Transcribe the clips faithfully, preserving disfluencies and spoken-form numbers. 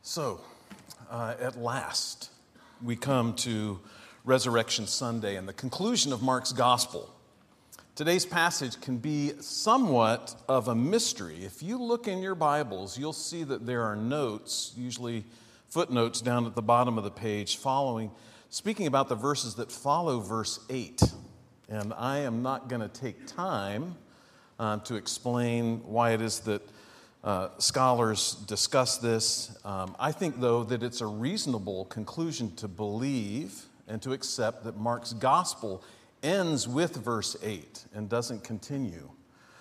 So, uh, at last, we come to Resurrection Sunday and the conclusion of Mark's Gospel. Today's passage can be somewhat of a mystery. If you look in your Bibles, you'll see that there are notes, usually footnotes down at the bottom of the page, following, speaking about the verses that follow verse eight. And I am not going to take time uh, to explain why it is that Uh, scholars discuss this. Um, I think, though, that it's a reasonable conclusion to believe and to accept that Mark's gospel ends with verse eight and doesn't continue.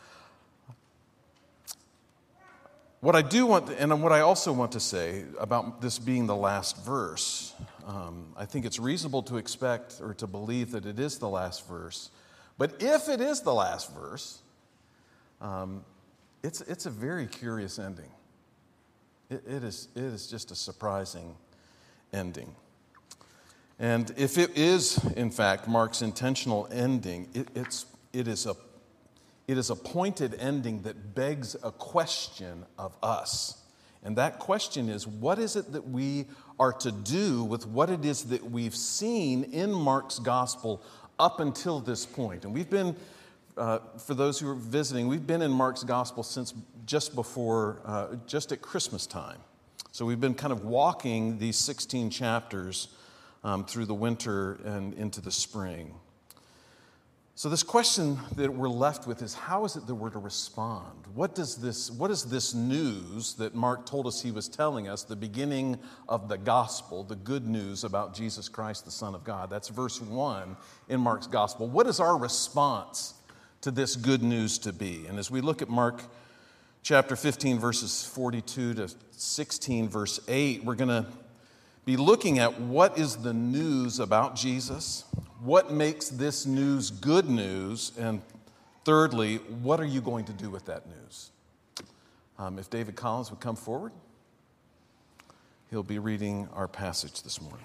What I do want, to, and what I also want to say about this being the last verse, um, I think it's reasonable to expect or to believe that it is the last verse. But if it is the last verse, um, It's it's a very curious ending. It, it is it is just a surprising ending. And if it is, in fact, Mark's intentional ending, it, it's it is a it is a pointed ending that begs a question of us. And that question is, what is it that we are to do with what it is that we've seen in Mark's gospel up until this point? And we've been Uh, for those who are visiting, we've been in Mark's gospel since just before, uh, just at Christmas time. So we've been kind of walking these sixteen chapters um, through the winter and into the spring. So this question that we're left with is, how is it that we're to respond? What does this, what is this news that Mark told us he was telling us, the beginning of the gospel, the good news about Jesus Christ, the Son of God? That's verse one in Mark's gospel. What is our response to this good news to be? And as we look at Mark chapter fifteen, verses forty-two to sixteen, verse eight, we're going to be looking at what is the news about Jesus, what makes this news good news, and thirdly, what are you going to do with that news? Um, if David Collins would come forward, he'll be reading our passage this morning.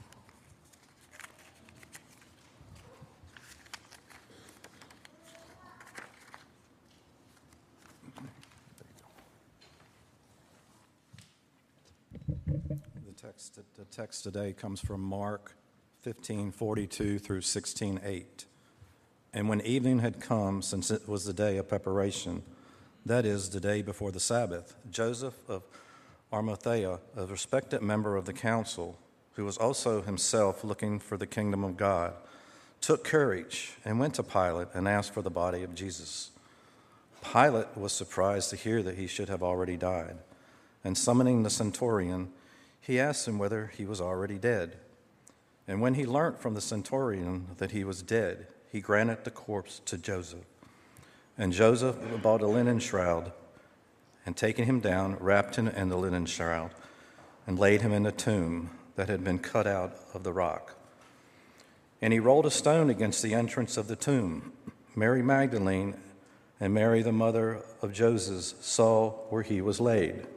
Text, the text today comes from Mark fifteen forty-two through sixteen eight. And when evening had come, since it was the day of preparation, that is, the day before the Sabbath, Joseph of Arimathea, a respected member of the council, who was also himself looking for the kingdom of God, took courage and went to Pilate and asked for the body of Jesus. Pilate was surprised to hear that he should have already died, and summoning the centurion, he asked him whether he was already dead. And when he learnt from the centurion that he was dead, he granted the corpse to Joseph. And Joseph bought a linen shroud, and taking him down, wrapped him in the linen shroud, and laid him in a tomb that had been cut out of the rock. And he rolled a stone against the entrance of the tomb. Mary Magdalene and Mary, the mother of Joseph, saw where he was laid.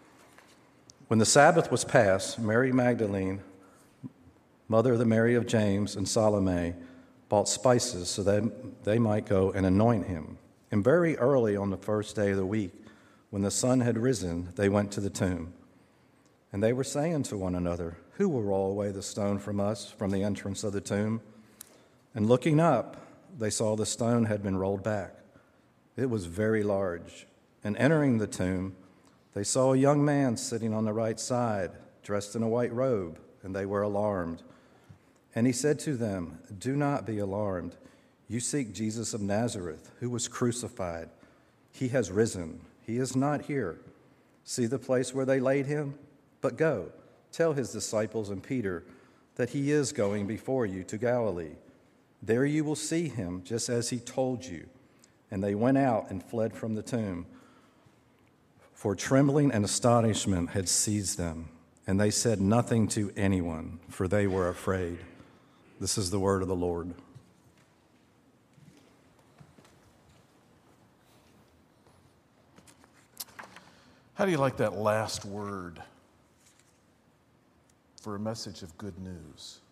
When the Sabbath was past, Mary Magdalene, mother of the Mary of James and Salome, bought spices so that they might go and anoint him. And very early on the first day of the week, when the sun had risen, they went to the tomb. And they were saying to one another, "Who will roll away the stone from us, from the entrance of the tomb?" And looking up, they saw the stone had been rolled back. It was very large. And entering the tomb, they saw a young man sitting on the right side, dressed in a white robe, and they were alarmed. And he said to them, "Do not be alarmed. You seek Jesus of Nazareth, who was crucified. He has risen. He is not here. See the place where they laid him? But go, tell his disciples and Peter that he is going before you to Galilee. There you will see him, just as he told you." And they went out and fled from the tomb, for trembling and astonishment had seized them, and they said nothing to anyone, for they were afraid. This is the word of the Lord. How do you like that last word for a message of good news?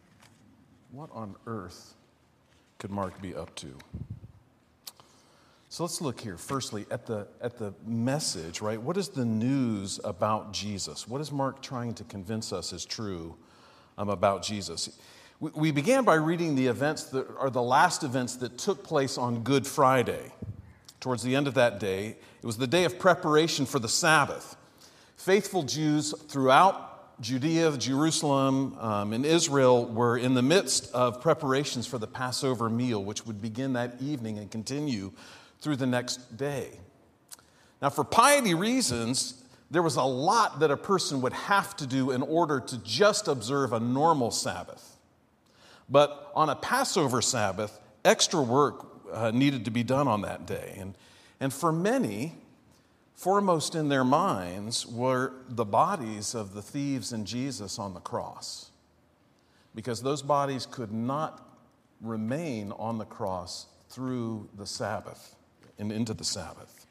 What on earth could Mark be up to? So let's look here, firstly, at the, at the message, right? What is the news about Jesus? What is Mark trying to convince us is true um, about Jesus? We, we began by reading the events that are the last events that took place on Good Friday. Towards the end of that day, it was the day of preparation for the Sabbath. Faithful Jews throughout Judea, Jerusalem, um, and Israel were in the midst of preparations for the Passover meal, which would begin that evening and continue through the next day. Now, for piety reasons, there was a lot that a person would have to do in order to just observe a normal Sabbath. But on a Passover Sabbath, extra work uh, needed to be done on that day. And, and for many, foremost in their minds were the bodies of the thieves and Jesus on the cross, because those bodies could not remain on the cross through the Sabbath and into the Sabbath.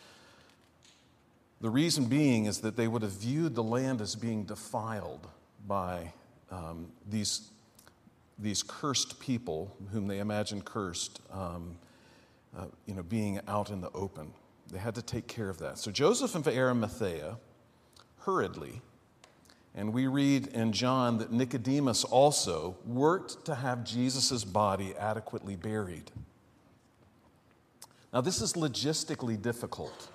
The reason being is that they would have viewed the land as being defiled by um, these, these cursed people, whom they imagined cursed, um, uh, you know, being out in the open. They had to take care of that. So Joseph of Arimathea hurriedly, and we read in John that Nicodemus also worked to have Jesus' body adequately buried. Now, this is logistically difficult.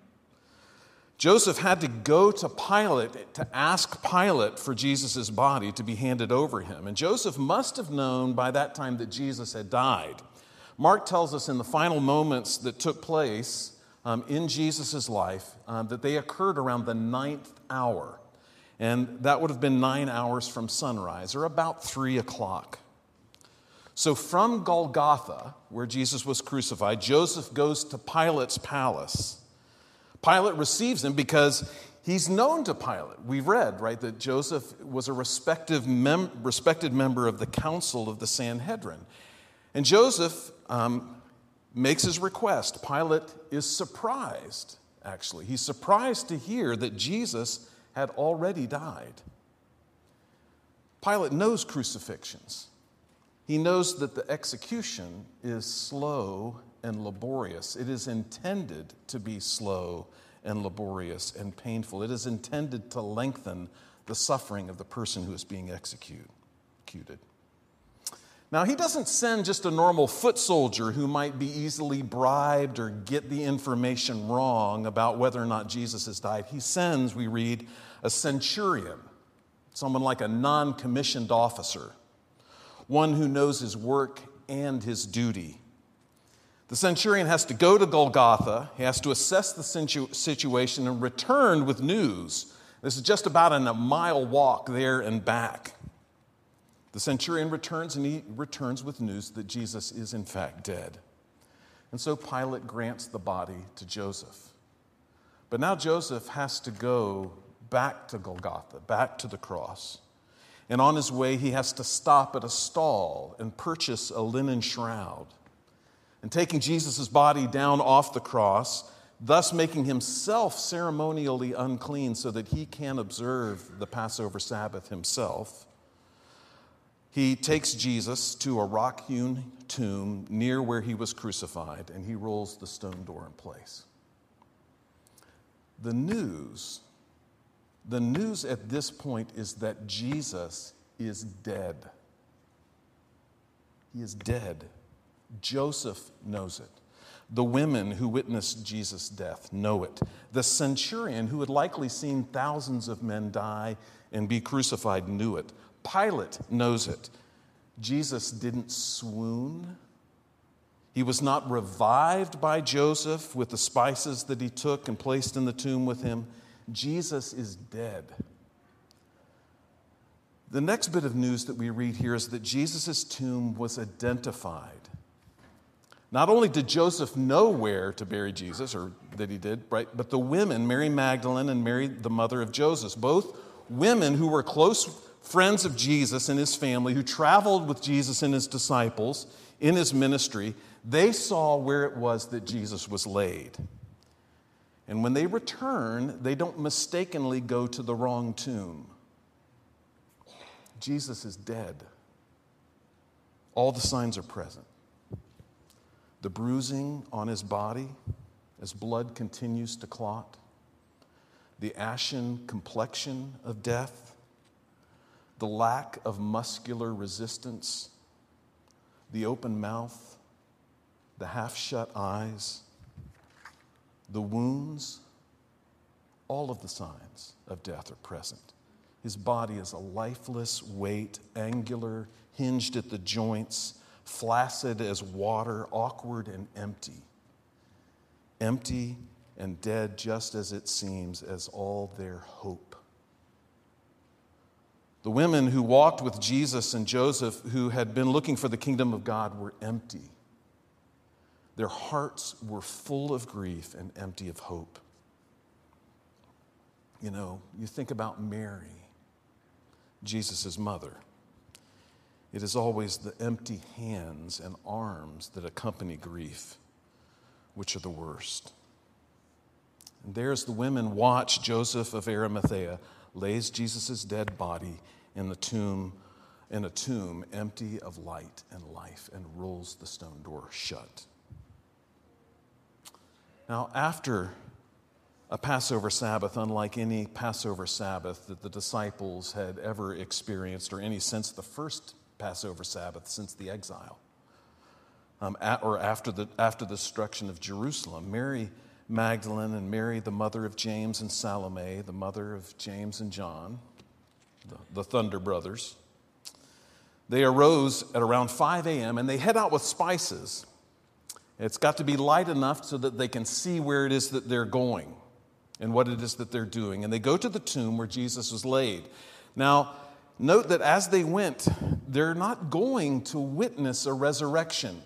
Joseph had to go to Pilate to ask Pilate for Jesus' body to be handed over him. And Joseph must have known by that time that Jesus had died. Mark tells us in the final moments that took place um, in Jesus' life uh, that they occurred around the ninth hour. And that would have been nine hours from sunrise, or about three o'clock. So from Golgotha, where Jesus was crucified, Joseph goes to Pilate's palace. Pilate receives him because he's known to Pilate. We've read, right, that Joseph was a respective mem- respected member of the council of the Sanhedrin. And Joseph um, makes his request. Pilate is surprised, actually. He's surprised to hear that Jesus had already died. Pilate knows crucifixions. He knows that the execution is slow and laborious. It is intended to be slow and laborious and painful. It is intended to lengthen the suffering of the person who is being executed. Now, he doesn't send just a normal foot soldier who might be easily bribed or get the information wrong about whether or not Jesus has died. He sends, we read, a centurion, someone like a non-commissioned officer, one who knows his work and his duty. The centurion has to go to Golgotha, he has to assess the situ- situation and return with news. This is just about a mile walk there and back. The centurion returns, and he returns with news that Jesus is in fact dead. And so Pilate grants the body to Joseph. But now Joseph has to go back to Golgotha, back to the cross. And on his way, he has to stop at a stall and purchase a linen shroud. And taking Jesus' body down off the cross, thus making himself ceremonially unclean so that he can observe the Passover Sabbath himself, he takes Jesus to a rock-hewn tomb near where he was crucified, and he rolls the stone door in place. The news The news at this point is that Jesus is dead. He is dead. Joseph knows it. The women who witnessed Jesus' death know it. The centurion, who had likely seen thousands of men die and be crucified, knew it. Pilate knows it. Jesus didn't swoon. He was not revived by Joseph with the spices that he took and placed in the tomb with him. Jesus is dead. The next bit of news that we read here is that Jesus' tomb was identified. Not only did Joseph know where to bury Jesus, or that he did, right, but the women, Mary Magdalene and Mary, the mother of Joseph, both women who were close friends of Jesus and his family, who traveled with Jesus and his disciples in his ministry, they saw where it was that Jesus was laid. And when they return, they don't mistakenly go to the wrong tomb. Jesus is dead. All the signs are present. the bruising on his body as blood continues to clot, the ashen complexion of death, the lack of muscular resistance, the open mouth, the half-shut eyes, the wounds, all of the signs of death are present. His body is a lifeless weight, angular, hinged at the joints, flaccid as water, awkward and empty. Empty and dead, just as it seems, as all their hope. The women who walked with Jesus and Joseph, who had been looking for the kingdom of God, were empty. Their hearts were full of grief and empty of hope. You know, you think about Mary, Jesus' mother. It is always the empty hands and arms that accompany grief, which are the worst. And there's the women watch Joseph of Arimathea lays Jesus' dead body in the tomb, in a tomb empty of light and life, and rolls the stone door shut. Now, after a Passover Sabbath, unlike any Passover Sabbath that the disciples had ever experienced, or any since the first Passover Sabbath since the exile, um, at, or after the, after the destruction of Jerusalem, Mary Magdalene and Mary, the mother of James and Salome, the mother of James and John, the, the Thunder brothers, they arose at around five a.m. and they head out with spices. It's got to be light enough so that they can see where it is that they're going and what it is that they're doing. And they go to the tomb where Jesus was laid. Now, note that as they went, they're not going to witness a resurrection.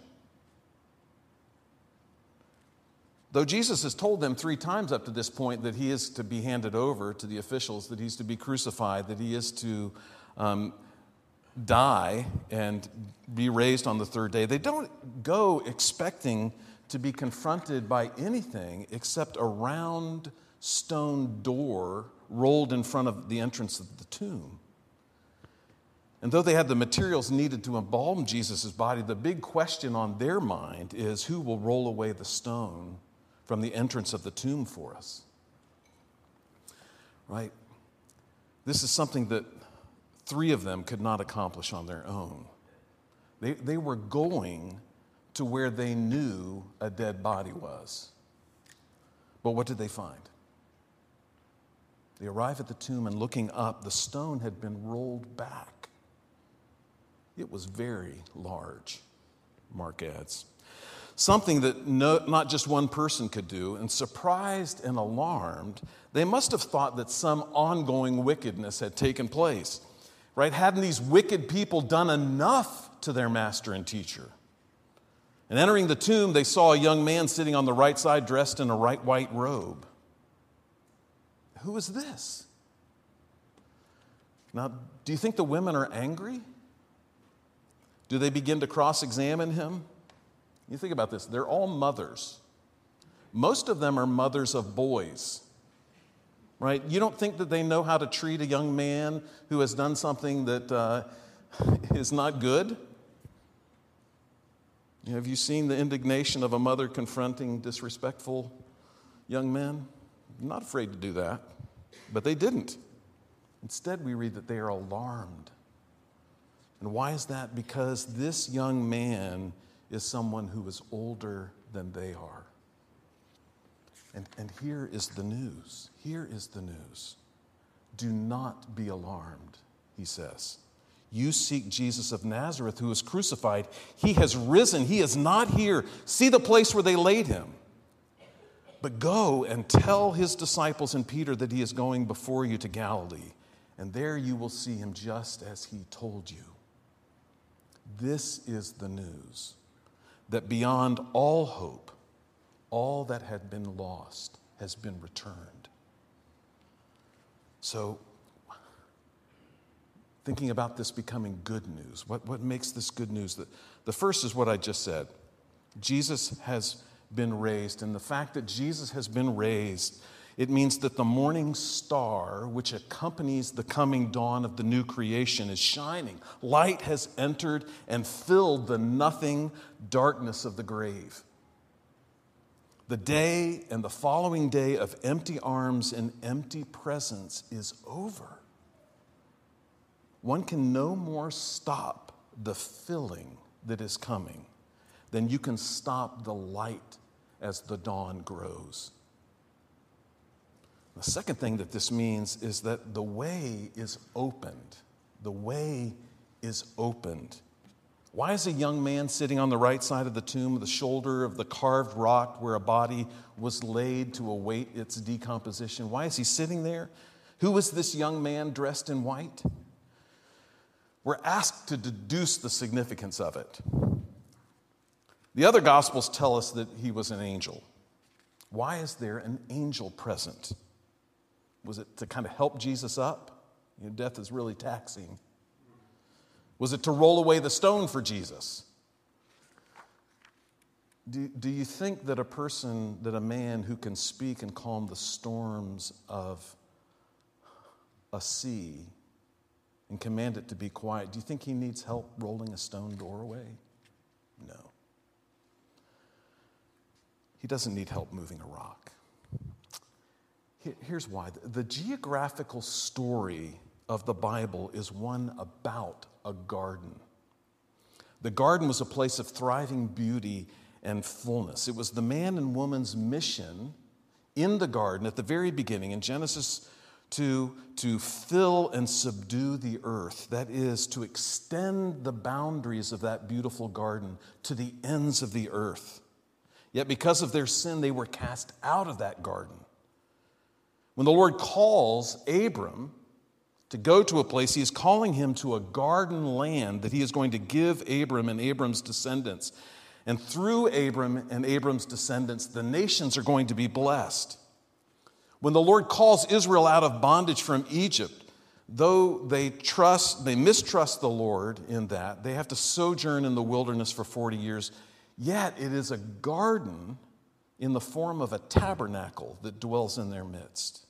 Though Jesus has told them three times up to this point that he is to be handed over to the officials, that he's to be crucified, that he is to um, die and be raised on the third day, they don't go expecting to be confronted by anything except a round stone door rolled in front of the entrance of the tomb. And though they had the materials needed to embalm Jesus' body, the big question on their mind is, who will roll away the stone from the entrance of the tomb for us? Right? This is something that three of them could not accomplish on their own. They, they were going to where they knew a dead body was. But what did they find? They arrive at the tomb, and looking up, the stone had been rolled back. It was very large, Mark adds. Something that no, not just one person could do, and surprised and alarmed, they must have thought that some ongoing wickedness had taken place. Right? Hadn't these wicked people done enough to their master and teacher? And entering the tomb, they saw a young man sitting on the right side dressed in a bright white robe. Who is this? Now, do you think the women are angry? Do they begin to cross-examine him? You think about this. They're all mothers. Most of them are mothers of boys. Right? You don't think that they know how to treat a young man who has done something that uh, is not good? Have you seen the indignation of a mother confronting disrespectful young men? I'm not afraid to do that, but they didn't. Instead, we read that they are alarmed. And why is that? Because this young man is someone who is older than they are. And, and here is the news. Here is the news. Do not be alarmed, he says. You seek Jesus of Nazareth, who was crucified. He has risen. He is not here. See the place where they laid him. But go and tell his disciples and Peter that he is going before you to Galilee, and there you will see him just as he told you. This is the news, that beyond all hope, all that had been lost has been returned. So, thinking about this becoming good news, what, what makes this good news? The, the first is what I just said. Jesus has been raised, and the fact that Jesus has been raised, it means that the morning star, which accompanies the coming dawn of the new creation, is shining. Light has entered and filled the nothing darkness of the grave. The day and the following day of empty arms and empty presence is over. One can no more stop the filling that is coming than you can stop the light as the dawn grows. The second thing that this means is that the way is opened. The way is opened. Why is a young man sitting on the right side of the tomb, the shoulder of the carved rock where a body was laid to await its decomposition? Why is he sitting there? Who is this young man dressed in white? We're asked to deduce the significance of it. The other Gospels tell us that he was an angel. Why is there an angel present? Was it to kind of help Jesus up? You know, death is really taxing. Was it to roll away the stone for Jesus? Do, do you think that a person, that a man who can speak and calm the storms of a sea and command it to be quiet, do you think he needs help rolling a stone door away? No. He doesn't need help moving a rock. Here's why. The geographical story of the Bible is one about a garden. The garden was a place of thriving beauty and fullness. It was the man and woman's mission in the garden at the very beginning in Genesis to, to fill and subdue the earth. That is, to extend the boundaries of that beautiful garden to the ends of the earth. Yet because of their sin, they were cast out of that garden. When the Lord calls Abram to go to a place, he is calling him to a garden land that he is going to give Abram and Abram's descendants. And through Abram and Abram's descendants, the nations are going to be blessed. When the Lord calls Israel out of bondage from Egypt, though they trust, they mistrust the Lord in that, they have to sojourn in the wilderness for forty years, yet it is a garden in the form of a tabernacle that dwells in their midst.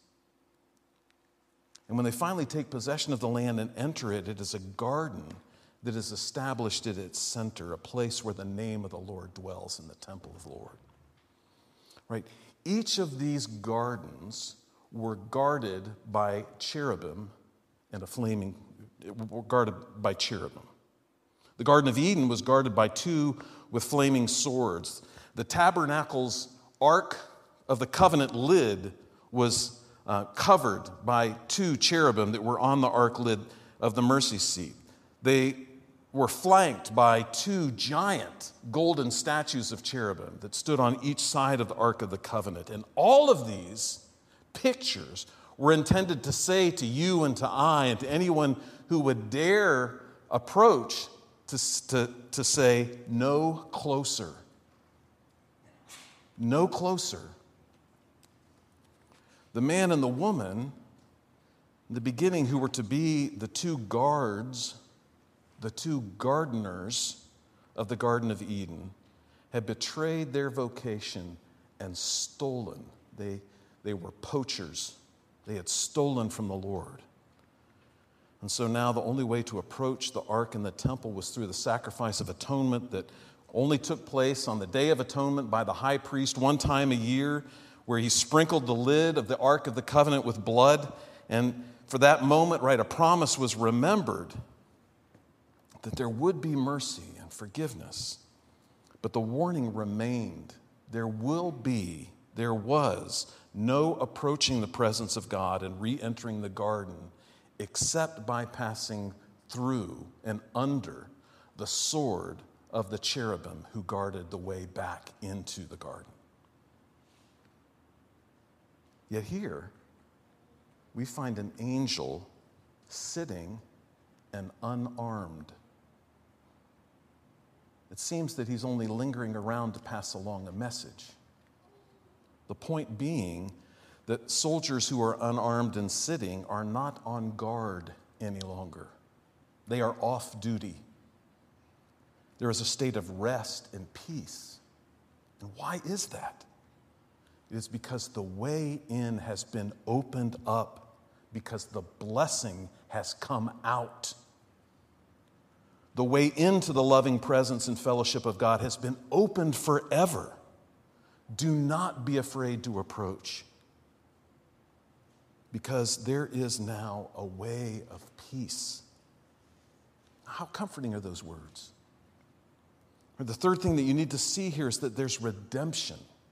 And when they finally take possession of the land and enter it, it is a garden that is established at its center, a place where the name of the Lord dwells in the temple of the Lord. Right? Each of these gardens were guarded by cherubim and a flaming, were guarded by cherubim. The Garden of Eden was guarded by two with flaming swords. The tabernacle's ark of the covenant lid was Uh, covered by two cherubim that were on the ark lid of the mercy seat. They were flanked by two giant golden statues of cherubim that stood on each side of the ark of the covenant. And all of these pictures were intended to say to you and to I and to anyone who would dare approach to, to, to say, no closer. No closer. The man and the woman, in the beginning, who were to be the two guards, the two gardeners of the Garden of Eden, had betrayed their vocation and stolen. They, they were poachers. They had stolen from the Lord. And so now the only way to approach the ark in the temple was through the sacrifice of atonement that only took place on the Day of Atonement by the high priest one time a year, where he sprinkled the lid of the Ark of the Covenant with blood. And for that moment, right, a promise was remembered that there would be mercy and forgiveness. But the warning remained. There will be, there was no approaching the presence of God and re-entering the garden except by passing through and under the sword of the cherubim who guarded the way back into the garden. Yet here, we find an angel sitting and unarmed. It seems that he's only lingering around to pass along a message. The point being that soldiers who are unarmed and sitting are not on guard any longer. They are off duty. There is a state of rest and peace. And why is that? It is because the way in has been opened up, because the blessing has come out. The way into the loving presence and fellowship of God has been opened forever. Do not be afraid to approach, because there is now a way of peace. How comforting are those words? The third thing that you need to see here is that there's redemption.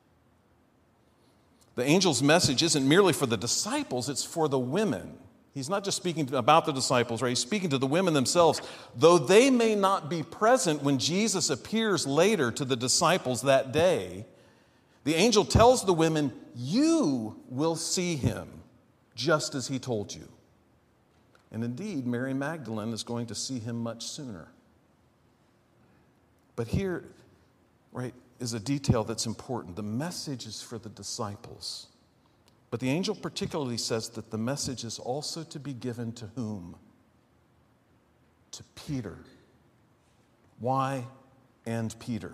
The angel's message isn't merely for the disciples, it's for the women. He's not just speaking about the disciples, right? He's speaking to the women themselves. Though they may not be present when Jesus appears later to the disciples that day, the angel tells the women, you will see him just as he told you. And indeed, Mary Magdalene is going to see him much sooner. But here, right, is a detail that's important. The message is for the disciples. But the angel particularly says that the message is also to be given to whom? To Peter. Why and Peter?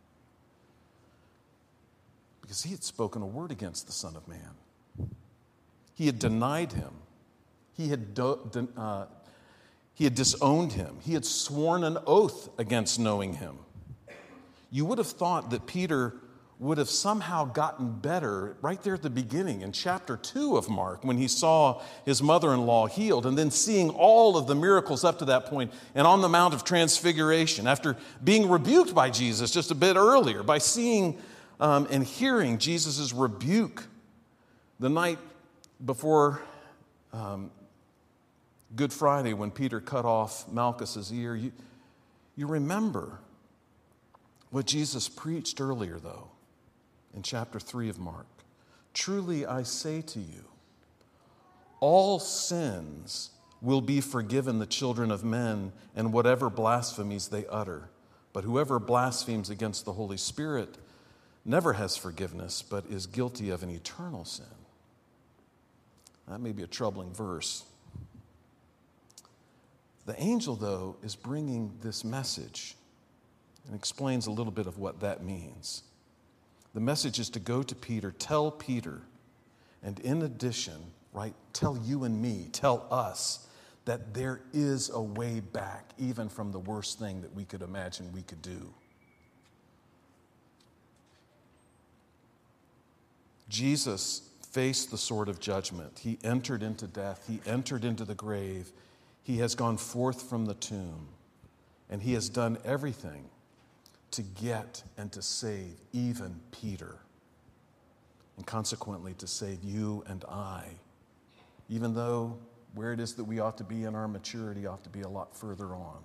Because he had spoken a word against the Son of Man. He had denied him. He had, do, uh, he had disowned him. He had sworn an oath against knowing him. You would have thought that Peter would have somehow gotten better right there at the beginning in chapter two of Mark when he saw his mother-in-law healed, and then seeing all of the miracles up to that point, and on the Mount of Transfiguration after being rebuked by Jesus just a bit earlier, by seeing um, and hearing Jesus' rebuke the night before um, Good Friday when Peter cut off Malchus's ear. You, you remember what Jesus preached earlier, though, in chapter three of Mark. Truly I say to you, all sins will be forgiven the children of men and whatever blasphemies they utter. But whoever blasphemes against the Holy Spirit never has forgiveness, but is guilty of an eternal sin. That may be a troubling verse. The angel, though, is bringing this message and explains a little bit of what that means. The message is to go to Peter, tell Peter, and in addition, right, tell you and me, tell us that there is a way back, even from the worst thing that we could imagine we could do. Jesus faced the sword of judgment. He entered into death. He entered into the grave. He has gone forth from the tomb, and he has done everything to get and to save even Peter, and consequently to save you and I, even though where it is that we ought to be in our maturity ought to be a lot further on.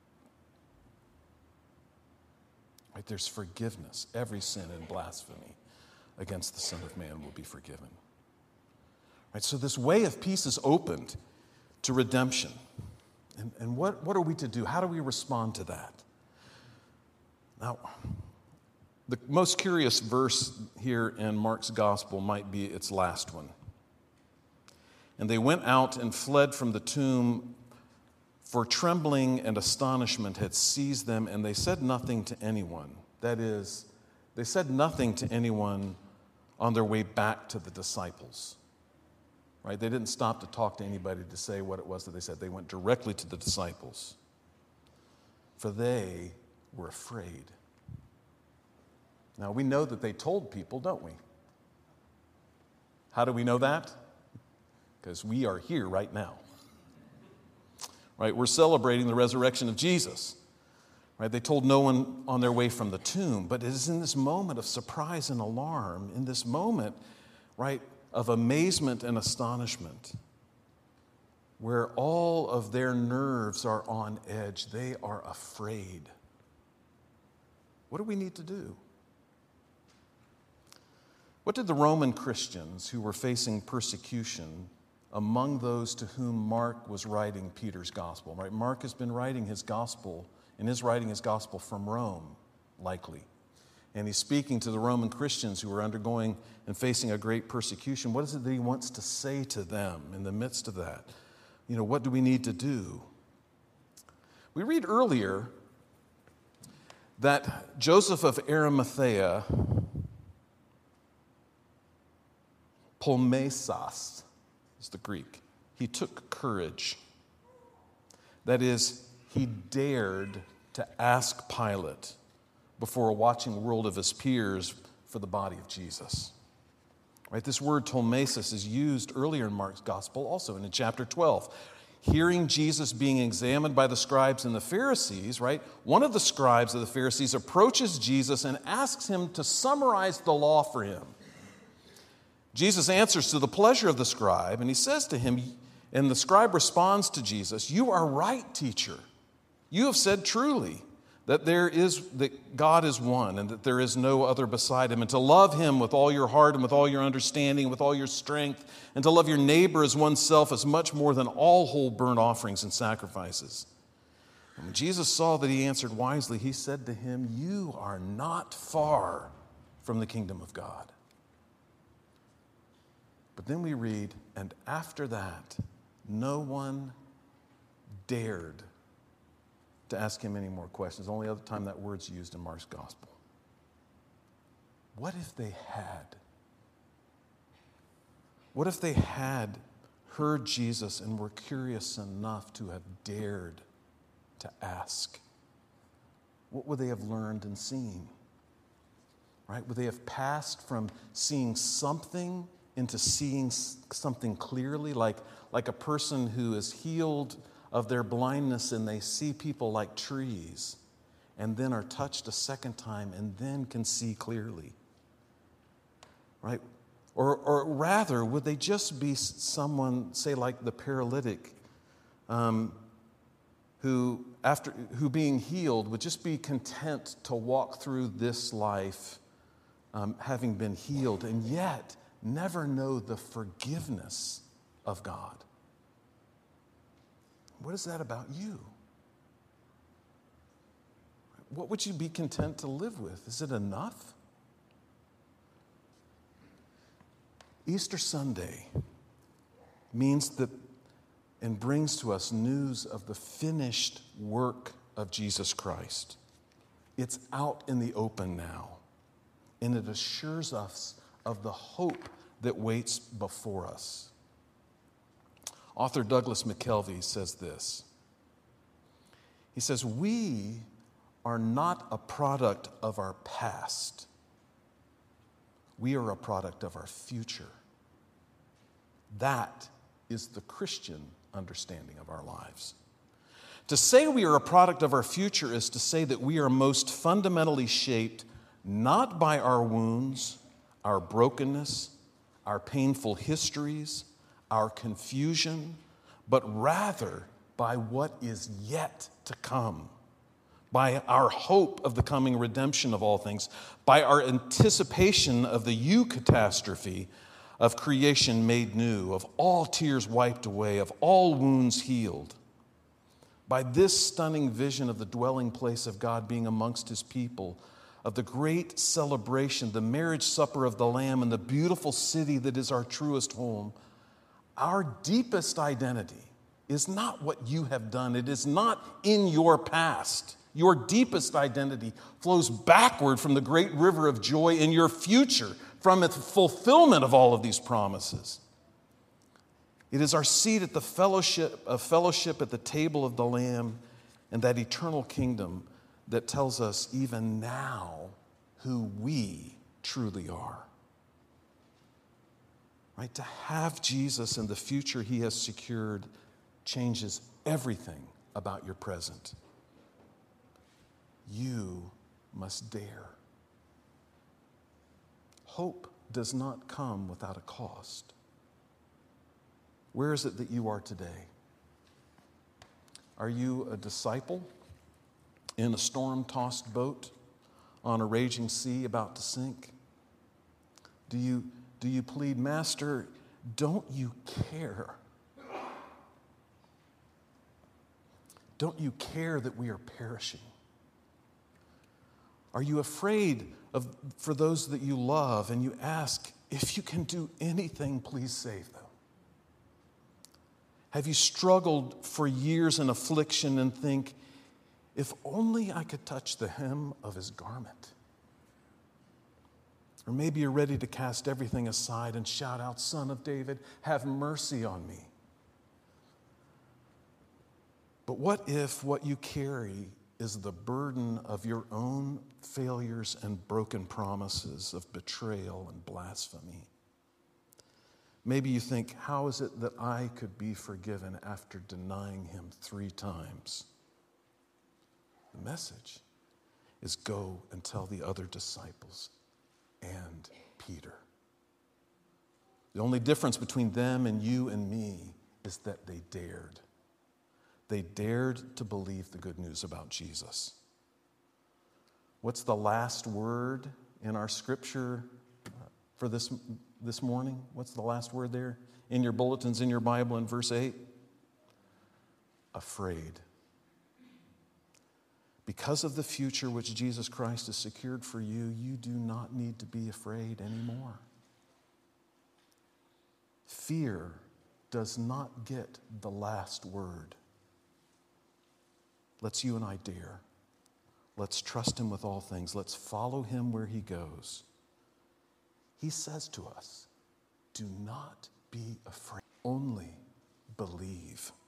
Right? There's forgiveness. Every sin and blasphemy against the Son of Man will be forgiven. Right? So this way of peace is opened to redemption. And, and what, what are we to do? How do we respond to that? Now, the most curious verse here in Mark's gospel might be its last one. And they went out and fled from the tomb, for trembling and astonishment had seized them, and they said nothing to anyone. That is, they said nothing to anyone on their way back to the disciples. Right? They didn't stop to talk to anybody to say what it was that they said. They went directly to the disciples. For they were afraid. Now, we know that they told people, don't we? How do we know that? Because we are here right now. Right? We're celebrating the resurrection of Jesus. Right? They told no one on their way from the tomb, but it is in this moment of surprise and alarm, in this moment, right, of amazement and astonishment, where all of their nerves are on edge. They are afraid. What do we need to do? What did the Roman Christians who were facing persecution among those to whom Mark was writing Peter's gospel, right? Mark has been writing his gospel, and is writing his gospel from Rome, likely. And he's speaking to the Roman Christians who are undergoing and facing a great persecution. What is it that he wants to say to them in the midst of that? You know, what do we need to do? We read earlier that Joseph of Arimathea, Polmesos is the Greek, he took courage. That is, he dared to ask Pilate before a watching world of his peers for the body of Jesus. Right? This word tomesis is used earlier in Mark's gospel also, and in chapter twelve. Hearing Jesus being examined by the scribes and the Pharisees, right? One of the scribes of the Pharisees approaches Jesus and asks him to summarize the law for him. Jesus answers to the pleasure of the scribe, and he says to him, and the scribe responds to Jesus, "You are right, teacher. You have said truly that there is that God is one and that there is no other beside him, and to love him with all your heart and with all your understanding, with all your strength, and to love your neighbor as oneself is much more than all whole burnt offerings and sacrifices." And when Jesus saw that he answered wisely, he said to him, "You are not far from the kingdom of God." But then we read, and after that, no one dared to ask him any more questions. The only other time that word's used in Mark's gospel. What if they had? What if they had heard Jesus and were curious enough to have dared to ask? What would they have learned and seen? Right? Would they have passed from seeing something into seeing something clearly, like, like a person who is healed of their blindness and they see people like trees and then are touched a second time and then can see clearly? Right? Or, or rather, would they just be someone, say like the paralytic, um, who, after, who being healed would just be content to walk through this life um, having been healed and yet never know the forgiveness of God? What is that about you? What would you be content to live with? Is it enough? Easter Sunday means that and brings to us news of the finished work of Jesus Christ. It's out in the open now, and it assures us of the hope that waits before us. Author Douglas McKelvey says this. He says, "We are not a product of our past. We are a product of our future. That is the Christian understanding of our lives. To say we are a product of our future is to say that we are most fundamentally shaped not by our wounds, our brokenness, our painful histories, our confusion, but rather by what is yet to come, by our hope of the coming redemption of all things, by our anticipation of the eucatastrophe of creation made new, of all tears wiped away, of all wounds healed. By this stunning vision of the dwelling place of God being amongst his people, of the great celebration, the marriage supper of the Lamb, and the beautiful city that is our truest home, our deepest identity is not what you have done. It is not in your past. Your deepest identity flows backward from the great river of joy in your future, from its fulfillment of all of these promises. It is our seat at the fellowship of fellowship at the table of the Lamb and that eternal kingdom that tells us even now who we truly are. Right? To have Jesus in the future he has secured changes everything about your present. You must dare. Hope does not come without a cost. Where is it that you are today? Are you a disciple in a storm-tossed boat on a raging sea about to sink? Do you, do you plead, Master, don't you care? Don't you care that we are perishing? Are you afraid of for those that you love and you ask, if you can do anything, please save them? Have you struggled for years in affliction and think, if only I could touch the hem of his garment? Or maybe you're ready to cast everything aside and shout out, Son of David, have mercy on me. But what if what you carry is the burden of your own failures and broken promises of betrayal and blasphemy. Maybe you think, how is it that I could be forgiven after denying him three times? The message is go and tell the other disciples and Peter. The only difference between them and you and me is that they dared. They dared to believe the good news about Jesus. What's the last word in our scripture for this, this morning? What's the last word there? In your bulletins, in your Bible, in verse eight? Afraid. Because of the future which Jesus Christ has secured for you, you do not need to be afraid anymore. Fear does not get the last word. Let's you and I dare. Let's trust him with all things. Let's follow him where he goes. He says to us, do not be afraid, only believe.